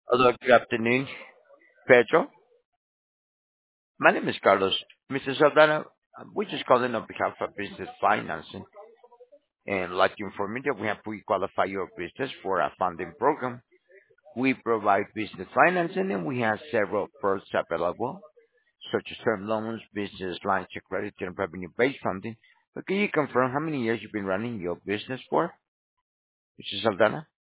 Hello, good afternoon, Pedro. My name is Carlos. Mr. Saldana, we're just calling on behalf of business financing and like to inform you that we have pre-qualify your business for a funding program. We provide business financing and we have several products available, such as term loans, business lines of credit, and revenue-based funding. But can you confirm how many years you've been running your business for, Mr. Saldana?